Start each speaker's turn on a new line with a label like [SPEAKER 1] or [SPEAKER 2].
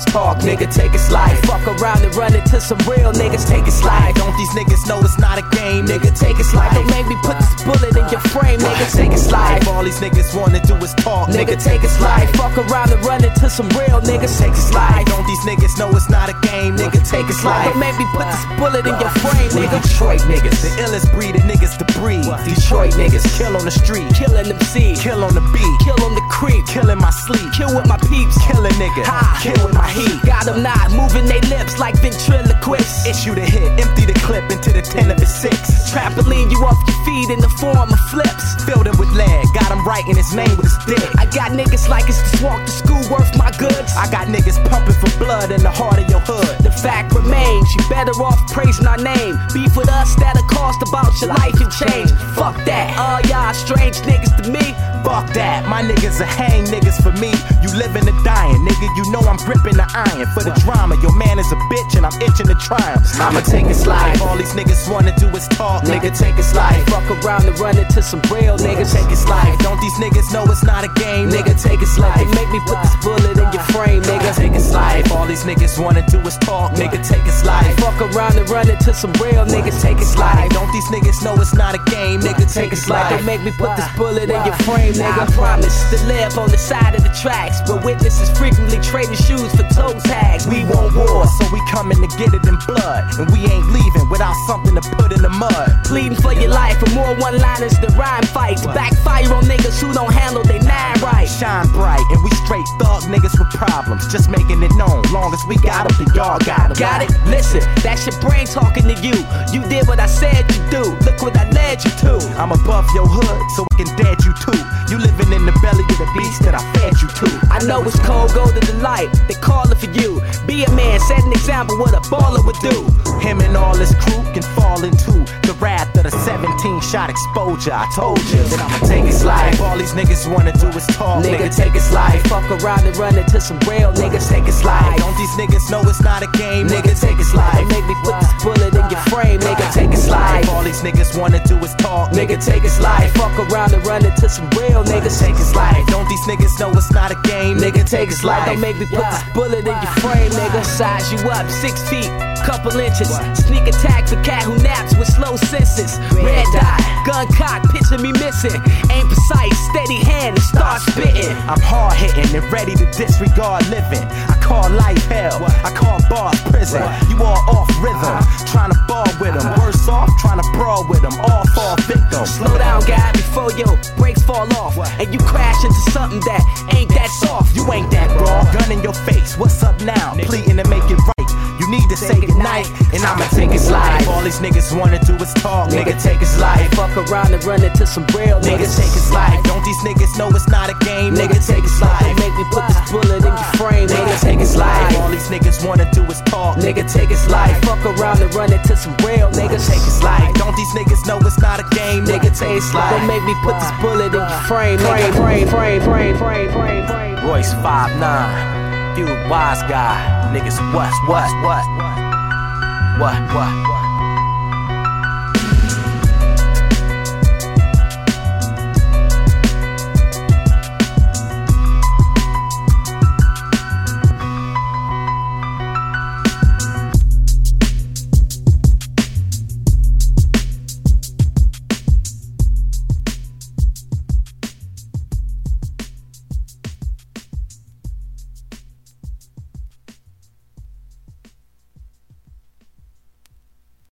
[SPEAKER 1] it's talk, nigga, take it slide. Fuck around and run into some real niggas, take it slide. Don't these niggas know it's not a game, nigga, take it slide. Don't make me put this bullet in your frame, nigga, take it slide. All these niggas wanna do is talk, nigga, take it slide. Fuck around and run into some real niggas, take it slide. Don't these niggas know it's not a game, nigga, take it slide. Don't make me put this bullet in your frame, nigga. Detroit niggas, the illest breed of niggas to breed. Detroit niggas, kill on the street, killing them seeds, kill on the beat, kill on the creep, kill in my sleep, kill with my peeps, kill a nigga, kill with my heat. Got them not moving they lips like ventriloquists. Issue the hit, empty the clip into the 10 of the 6. Trampoline you off your feet in the form of flips. Filled it with lead, got him writing his name with his dick. I got niggas like it's this walk to school worth my goods. I got niggas pumping for blood in the heart of your hood. The fact remains, you better off praising our name. Beef with us that'll cost about your life and change. Fuck that, all y'all strange niggas to me. Fuck that, my niggas are hang niggas for me. You living and dying, nigga, you know I'm gripping the iron. For the drama, your man is a bitch and I'm itching to triumph. I'ma take it slide, all these niggas wanna do is talk, nigga, take it slide. Fuck around and run into some real niggas, take it slide. Don't these niggas know it's not a game, nigga, take it slide. They make me put this bullet in your frame, nigga, take it slide. All these niggas wanna do is talk, nigga, take it slide. Fuck around and run into some real niggas, take it slide. Don't these niggas know it's not a game, nigga, take it slide. They make me put this bullet in your frame, nigga. I promise to live on the side of the tracks, where witnesses frequently trading shoes for toe tags. We want war, so we coming to get it in blood, and we ain't leaving without something to put in the mud. Pleading for your life, for more one-liners than rhyme fights. Backfire on niggas who don't handle they nine right. Shine bright, and we straight thug niggas with problems, just making it known. Long as we got them, then y'all got them. Got it? Listen, that's your brain talking to you. You did what I said you do. Look what I led you to. I'm above your hood, so I can dead you too. You living in the belly of the beast that I fed you to. I know it's cold, go to the light. They calling for you. Be a man, set an example what a baller would do. Him and all his crew can fall into the wrath of the 17-shot exposure. I told you that I'ma take it slide. All these niggas wanna do is talk, nigga, take it slide. Fuck around and run into some real niggas, take it slide. Don't these niggas know it's not a game, nigga, take it slide. They make me put this bullet in your frame, nigga, take it slide. All these niggas wanna do is talk, nigga, take it slide. Fuck around and run into some real niggas, take it slide. Don't these niggas know it's not a game, nigga, take it slide. Don't make me put this bullet in your frame, nigga. Size you up 6 feet, couple inches. Sneak attack for cat who naps with slow senses. Red dot, gun cock, picture me missing. Aim precise, steady hand and start spitting. I'm hard hitting and ready to disregard living. I call life hell, I call bars prison. You all off rhythm, trying to ball with them. Worse off, trying to brawl with them. All fall victims. Slow down, guy, before your brakes fall off and you crash into something that ain't that soft. You ain't that raw. Gun in your face, what's up now? Pleading to make it right. You need to say goodnight, and I'ma take it slide. All these niggas wanna do is talk, nigga, take it slide. Fuck around and run into some real niggas, take it slide. Don't these niggas know it's not a game, nigga, take it slide. They make me put this bullet in your frame, nigga, take it slide. All these niggas wanna do is talk, nigga, take it slide. Fuck around and run into some real niggas, take it slide. Don't these niggas know it's not a game, nigga, take it slide. They make me put this bullet in your frame, frame. Royce 5'9", Feud Wise Guy, niggas what?